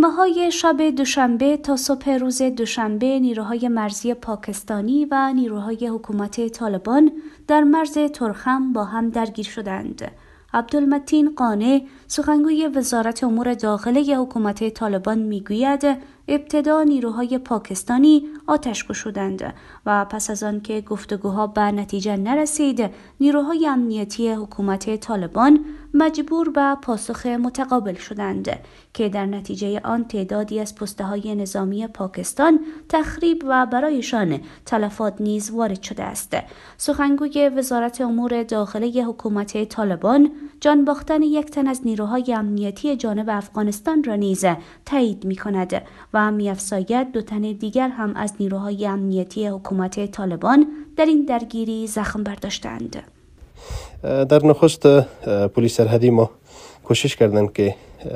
نیمه‌های شب دوشنبه تا صبح روز دوشنبه نیروهای مرزی پاکستانی و نیروهای حکومت طالبان در مرز ترخم با هم درگیر شدند. عبدالمتین قانع سخنگوی وزارت امور داخله حکومت طالبان میگوید ابتدا نیروهای پاکستانی آتش گشودند و پس از آن که گفتگوها به نتیجه نرسید نیروهای امنیتی حکومت طالبان مجبور به پاسخ متقابل شدند که در نتیجه آن تعدادی از پسته‌های نظامی پاکستان تخریب و برایشان تلفات نیز وارد شده است. سخنگوی وزارت امور داخله حکومت طالبان جان باختن یک تن از نیروهای امنیتی جانب افغانستان را نیز تایید می‌کند و می‌افزاید 2 تن دیگر هم از نیروهای امنیتی حکومت طالبان در این درگیری زخم برداشتند. در نخست پلیس سرحدی ما کوشش کردند که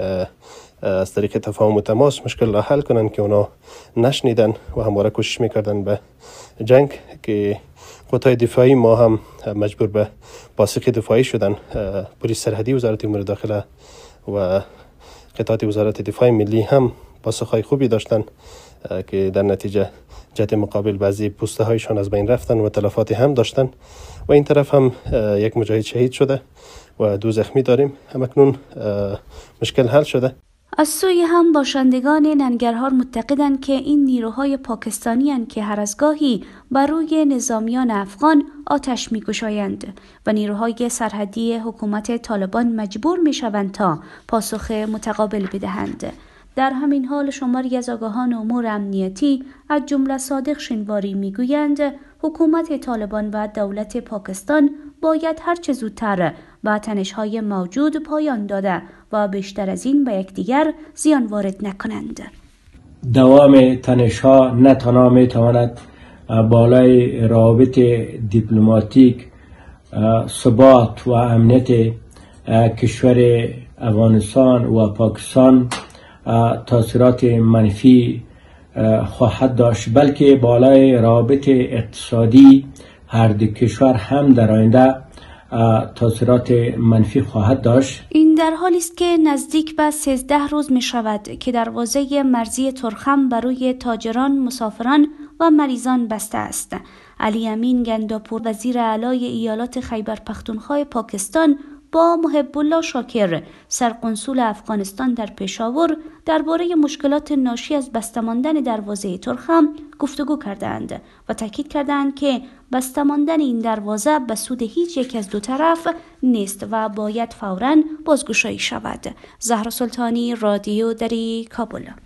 از طریق تفاهم و تماس مشکل را حل کنند که اونا نشنیدن و همواره کوشش میکردن به جنگ که قوای دفاعی ما هم مجبور به پاسخ دفاعی شدن. پلیس سرحدی وزارت امور داخله و قطعات وزارت دفاع ملی هم پاسخهای خوبی داشتن که در نتیجه جهت مقابل بعضی پوسته هایشان از بین رفتن و تلفاتی هم داشتن و این طرف هم یک مجاهد شهید شده و 2 زخمی داریم. همکنون مشکل حل شده. از سوی هم باشندگان ننگرهار معتقدند که این نیروهای پاکستانی هستند که هر از گاهی بر روی نظامیان افغان آتش می‌گشایند و نیروهای سرحدی حکومت طالبان مجبور می‌شوند تا پاسخ متقابل بدهند. در همین حال شماری از آگاهان امور امنیتی از جمله صادق شنواری میگویند حکومت طالبان و دولت پاکستان باید هرچه زودتر به تنش‌های موجود پایان داده و بیشتر از این به یکدیگر زیان وارد نکنند. دوام تنش‌ها نه تنها می‌تواند بالای روابط دیپلماتیک، ثبات و امنیت کشور افغانستان و پاکستان تاثیرات منفی خواهد داشت، بلکه بالای روابط اقتصادی هر دو کشور هم در آینده تاثیرات منفی خواهد داشت. این در حالی است که نزدیک به 13 روز می شود که دروازه مرزی ترخم برای تاجران، مسافران و مریضان بسته است. علی امین گنداپور وزیر اعلی ایالات خیبر پختونخوا پاکستان با محب الله شاکر سرقنسول افغانستان در پشاور درباره مشکلات ناشی از بسته ماندن دروازه ترخم گفتگو کردند و تاکید کردند که بسته ماندن این دروازه به سود هیچ یک از 2 طرف نیست و باید فوراً بازگشایی شود. زهرا سلطانی، رادیو دری، کابل.